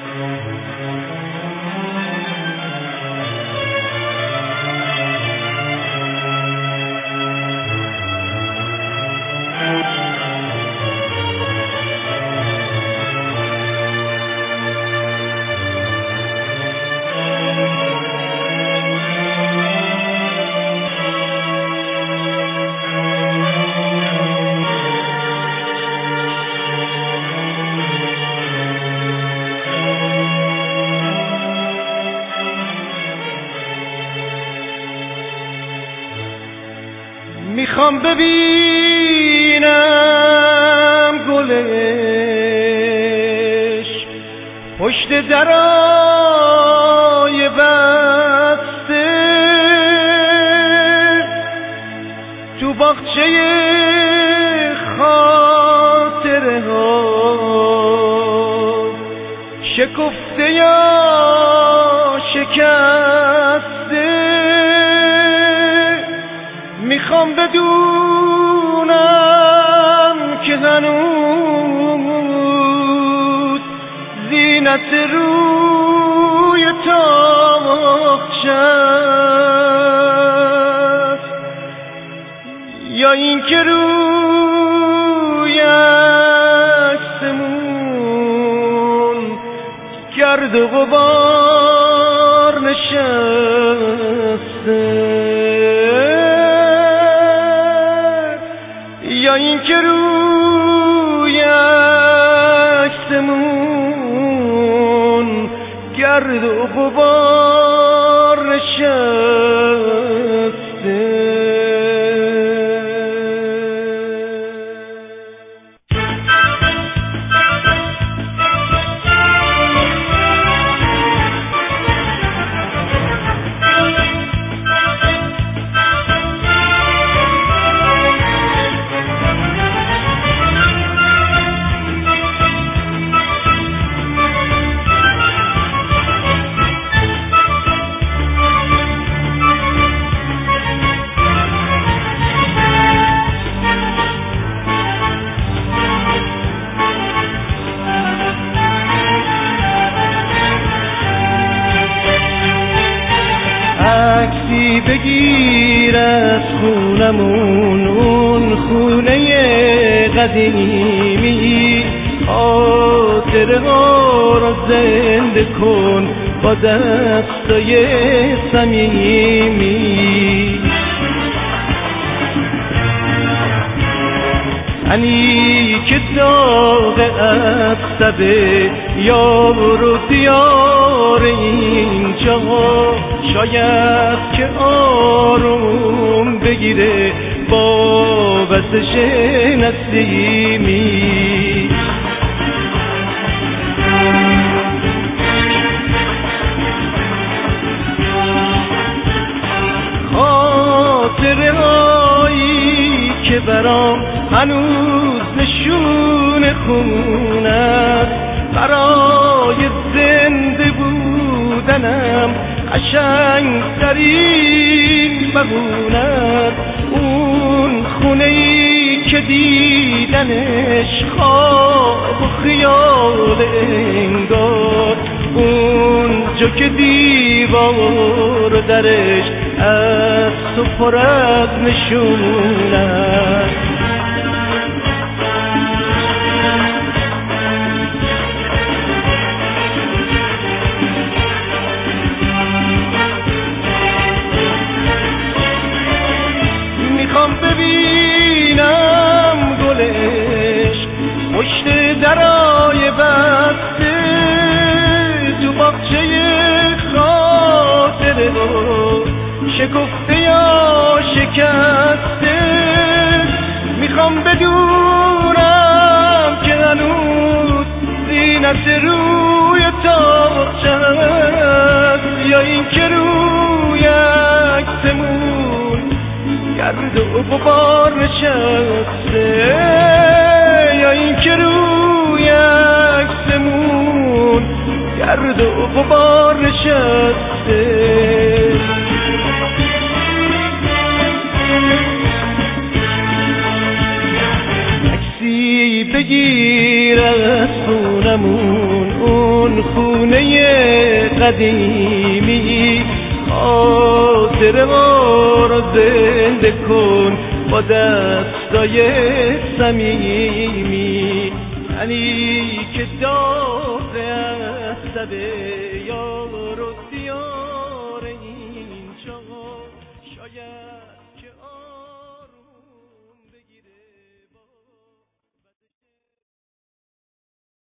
میخوام ببینم گلش پشت درای بسته تو باغچه خاطره ها شکفته یا شکسته. میخوام بدونم که هنوز زینت روی تاقچه است یا اینکه روی عکسمون گرد و غبار نشسته یا اینکه روی عکسمون گرد و غبار نشسته. عکسی بگیر از خونمون، اون خونه قدیمی، خاطره ها رو زنده کن با دستای صمیمی. انی که داغ عصبه یار و دیار اینجا، شاید که آروم بگیره با وزش نسیمی. خاطره هایی که برام هنوز نشون خون است، برای زنده بودنم قشنگ ترین بهونه است. اون خونه‌ای که دیدنش خواب و خیال انگار، اونجا که دیوار درش از تو پر از نشون است. میخوام ببینم گلش پشت درای بسته تو باغچه خاطره شکفته یا شکسته. میخوام بدونم که هنوز زینت روی تاقچه است یا اینکه روی عکسمون گرد و غبار نشسته، یا اینکه روی عکسمون گرد و غبار نشسته. عکسی بگیر از خونمون، کن خونه قدیمی، خاطر ما رو زنده کن با دستای صمیمی. تنی که داغ عصب یارو